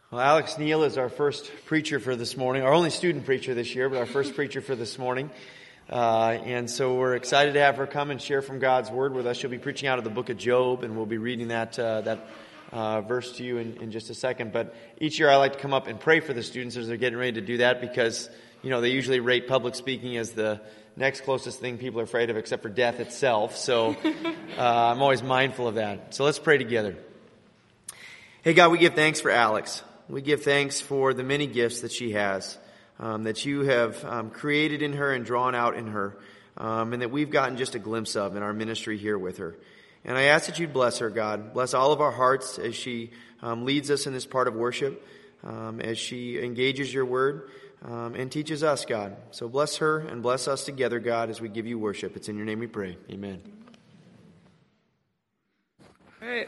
Well, Alex Neal is our first preacher for this morning, our only student preacher this year, but our first preacher for this morning. And so we're excited to have her come and share from God's Word with us. She'll be preaching out of the book of Job, and we'll be reading that verse to you in just a second. But each year I like to come up and pray for the students as they're getting ready to do that because, you know, they usually rate public speaking as the next closest thing people are afraid of except for death itself. So I'm always mindful of that. So let's pray together. Hey, God, we give thanks for Alex. We give thanks for the many gifts that she has, that you have created in her and drawn out in her, and that we've gotten just a glimpse of in our ministry here with her. And I ask that you'd bless her, God. Bless all of our hearts as she leads us in this part of worship, as she engages your word and teaches us, God. So bless her and bless us together, God, as we give you worship. It's in your name we pray. Amen. All right.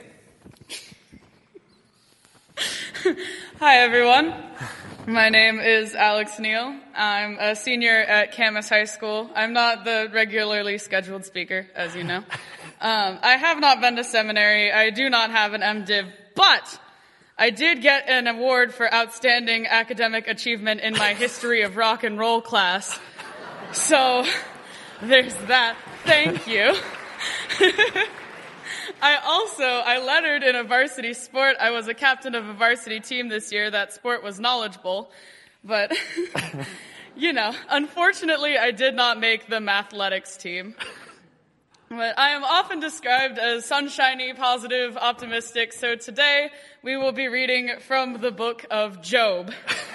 Hi, everyone. My name is Alex Neal. I'm a senior at Camas High School. I'm not the regularly scheduled speaker, as you know. I have not been to seminary. I do not have an MDiv, but I did get an award for outstanding academic achievement in my history of rock and roll class. So there's that. Thank you. I lettered in a varsity sport. I was a captain of a varsity team this year. That sport was knowledgeable. But, you know, unfortunately, I did not make the mathletics team. But I am often described as sunshiny, positive, optimistic. So today, we will be reading from the book of Job.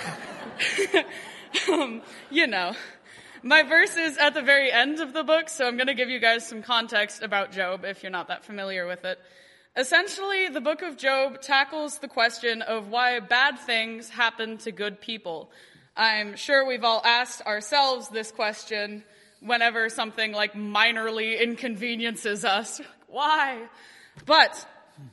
You know. My verse is at the very end of the book, so I'm going to give you guys some context about Job if you're not that familiar with it. Essentially, the book of Job tackles the question of why bad things happen to good people. I'm sure we've all asked ourselves this question whenever something like minorly inconveniences us. Why? But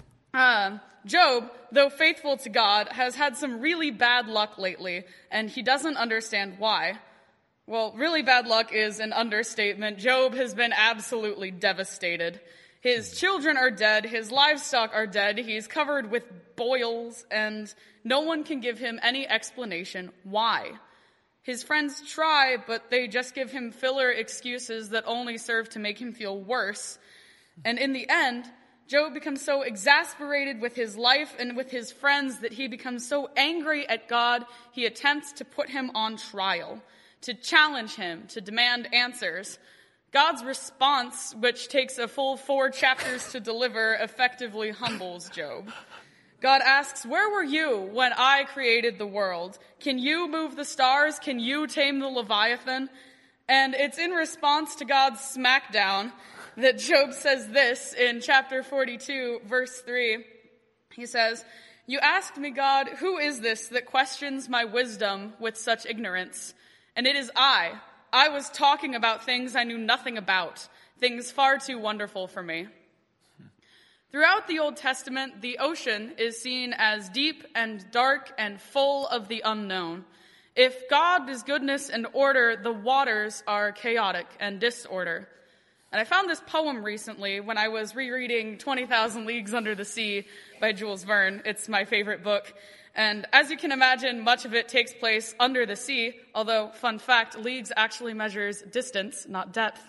Job, though faithful to God, has had some really bad luck lately, and he doesn't understand why. Well, really bad luck is an understatement. Job has been absolutely devastated. His children are dead, his livestock are dead, he's covered with boils, and no one can give him any explanation why. His friends try, but they just give him filler excuses that only serve to make him feel worse. And in the end, Job becomes so exasperated with his life and with his friends that he becomes so angry at God, he attempts to put him on trial, to challenge him, to demand answers. God's response, which takes a full 4 chapters to deliver, effectively humbles Job. God asks, "Where were you when I created the world? Can you move the stars? Can you tame the Leviathan?" And it's in response to God's smackdown that Job says this in chapter 42, verse 3. He says, "You asked me, God, who is this that questions my wisdom with such ignorance? And it is I. I was talking about things I knew nothing about, things far too wonderful for me." Throughout the Old Testament, the ocean is seen as deep and dark and full of the unknown. If God is goodness and order, the waters are chaotic and disorder. And I found this poem recently when I was rereading 20,000 Leagues Under the Sea by Jules Verne. It's my favorite book. And as you can imagine, much of it takes place under the sea, although, fun fact, leagues actually measures distance, not depth.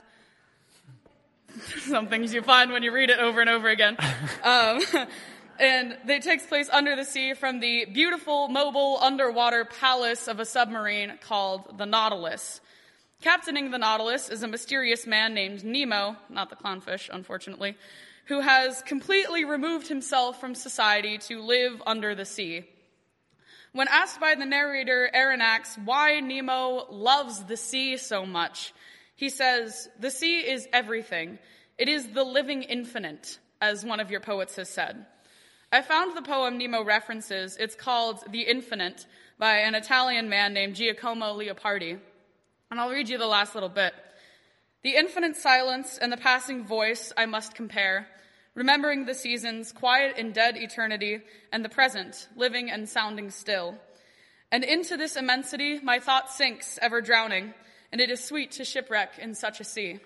Some things you find when you read it over and over again. And it takes place under the sea from the beautiful, mobile, underwater palace of a submarine called the Nautilus. Captaining the Nautilus is a mysterious man named Nemo, not the clownfish, unfortunately, who has completely removed himself from society to live under the sea. When asked by the narrator, Aronnax, why Nemo loves the sea so much, he says, "The sea is everything. It is the living infinite," as one of your poets has said. I found the poem Nemo references. It's called The Infinite by an Italian man named Giacomo Leopardi. And I'll read you the last little bit. "The infinite silence and the passing voice I must compare, remembering the seasons, quiet in dead eternity, and the present, living and sounding still. And into this immensity my thought sinks, ever drowning, and it is sweet to shipwreck in such a sea."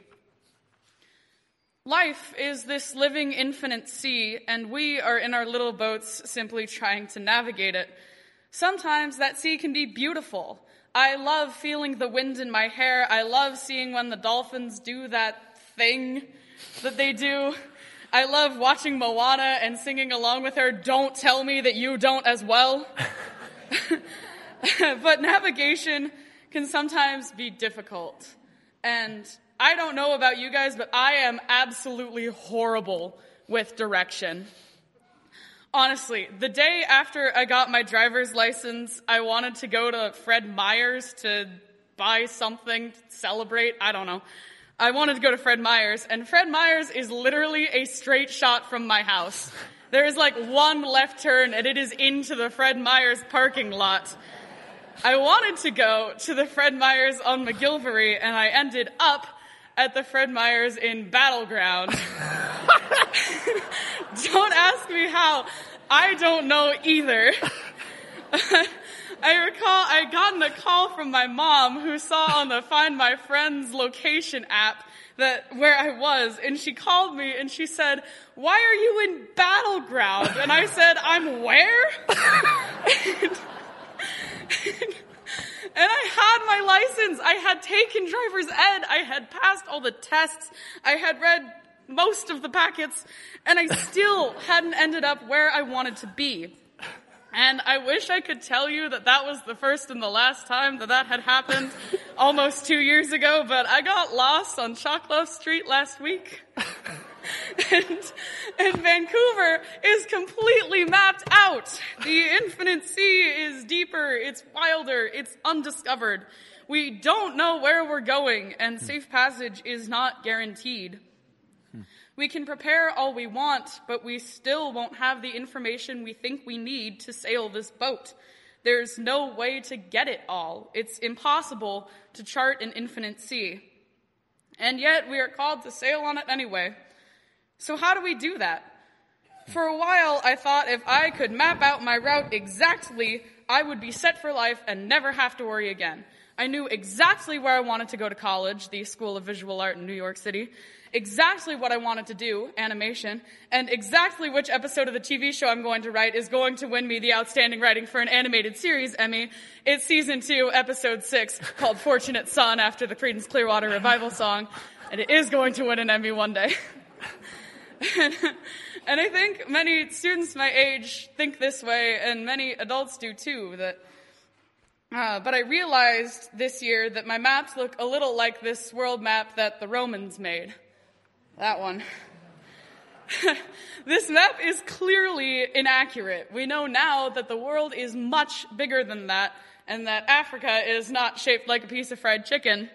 Life is this living infinite sea, and we are in our little boats simply trying to navigate it. Sometimes that sea can be beautiful. I love feeling the wind in my hair. I love seeing when the dolphins do that thing that they do. I love watching Moana and singing along with her, "Don't tell me that you don't as well." But navigation can sometimes be difficult. And I don't know about you guys, but I am absolutely horrible with direction. Honestly, the day after I got my driver's license, I wanted to go to Fred Meyer's to buy something, to celebrate, I don't know. I wanted to go to Fred Meyer's, and Fred Meyer's is literally a straight shot from my house. There is like one left turn, and it is into the Fred Meyer's parking lot. I wanted to go to the Fred Meyer's on McGilvery, and I ended up at the Fred Meyer's in Battleground. Don't ask me how. I don't know either. I recall I had gotten a call from my mom who saw on the Find My Friends location app that where I was, and she called me and she said, "Why are you in Battleground?" And I said, "I'm where?" And I had my license. I had taken driver's ed. I had passed all the tests. I had read most of the packets, and I still hadn't ended up where I wanted to be. And I wish I could tell you that that was the first and the last time that that had happened almost 2 years ago, but I got lost on Chocolate Street last week. And Vancouver is completely mapped out. The infinite sea is deeper, it's wilder, it's undiscovered. We don't know where we're going, and safe passage is not guaranteed. We can prepare all we want, but we still won't have the information we think we need to sail this boat. There's no way to get it all. It's impossible to chart an infinite sea. And yet we are called to sail on it anyway. So how do we do that? For a while, I thought if I could map out my route exactly, I would be set for life and never have to worry again. I knew exactly where I wanted to go to college, the School of Visual Art in New York City, exactly what I wanted to do, animation, and exactly which episode of the TV show I'm going to write is going to win me the Outstanding Writing for an Animated Series Emmy. It's season 2, episode 6, called Fortunate Son, after the Creedence Clearwater Revival song, and it is going to win an Emmy one day. And I think many students my age think this way, and many adults do too, but I realized this year that my maps look a little like this world map that the Romans made. That one. This map is clearly inaccurate. We know now that the world is much bigger than that, and that Africa is not shaped like a piece of fried chicken.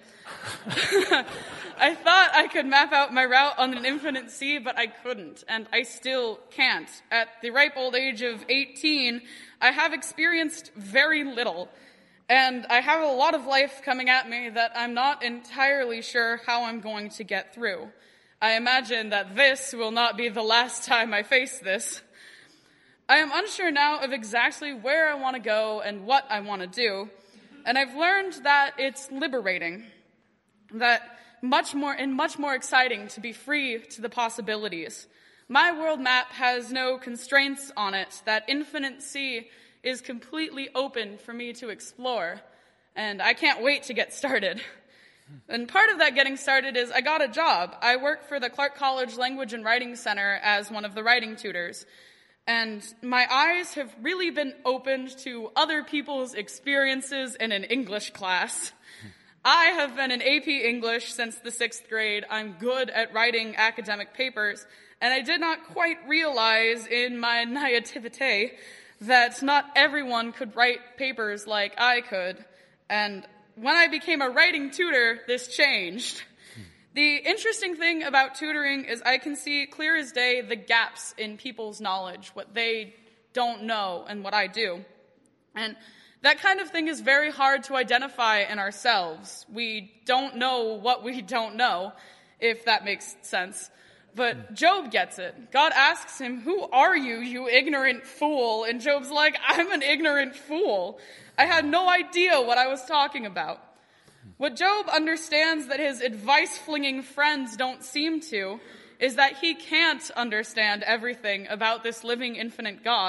I thought I could map out my route on an infinite sea, but I couldn't, and I still can't. At the ripe old age of 18, I have experienced very little, and I have a lot of life coming at me that I'm not entirely sure how I'm going to get through. I imagine that this will not be the last time I face this. I am unsure now of exactly where I want to go and what I want to do, and I've learned that it's liberating, that much more exciting to be free to the possibilities. My world map has no constraints on it. That infinite sea is completely open for me to explore, and I can't wait to get started. And part of that getting started is I got a job. I work for the Clark College Language and Writing Center as one of the writing tutors. And my eyes have really been opened to other people's experiences in an English class. I have been in AP English since the 6th grade. I'm good at writing academic papers, and I did not quite realize in my naivete that not everyone could write papers like I could. And when I became a writing tutor, this changed. The interesting thing about tutoring is I can see clear as day the gaps in people's knowledge, what they don't know and what I do. And that kind of thing is very hard to identify in ourselves. We don't know what we don't know, if that makes sense. But Job gets it. God asks him, "Who are you, you ignorant fool?" And Job's like, "I'm an ignorant fool. I had no idea what I was talking about." What Job understands that his advice-flinging friends don't seem to is that he can't understand everything about this living, infinite God.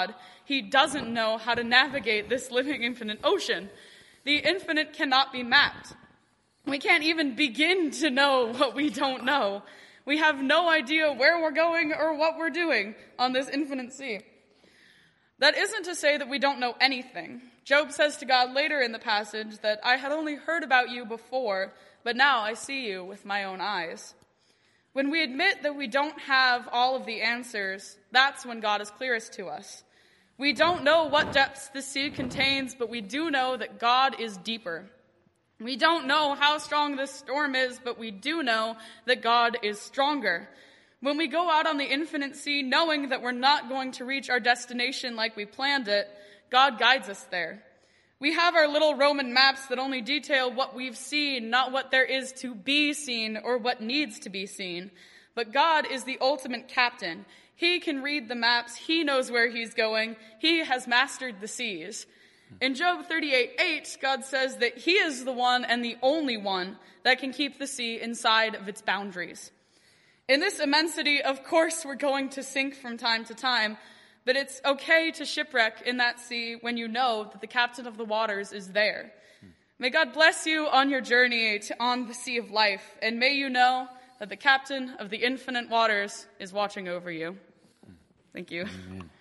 he doesn't know how to navigate this living infinite ocean. The infinite cannot be mapped. We can't even begin to know what we don't know. We have no idea where we're going or what we're doing on this infinite sea. That isn't to say that we don't know anything. Job says to God later in the passage that I had only heard about you before, but now I see you with my own eyes. When we admit that we don't have all of the answers, that's when God is clearest to us. We don't know what depths the sea contains, but we do know that God is deeper. We don't know how strong this storm is, but we do know that God is stronger. When we go out on the infinite sea, knowing that we're not going to reach our destination like we planned it, God guides us there. We have our little Roman maps that only detail what we've seen, not what there is to be seen or what needs to be seen. But God is the ultimate captain. He can read the maps. He knows where he's going. He has mastered the seas. In Job 38:8, God says that he is the one and the only one that can keep the sea inside of its boundaries. In this immensity, of course, we're going to sink from time to time, but it's okay to shipwreck in that sea when you know that the captain of the waters is there. May God bless you on your journey on the sea of life, and may you know that the captain of the infinite waters is watching over you. Thank you. Amen.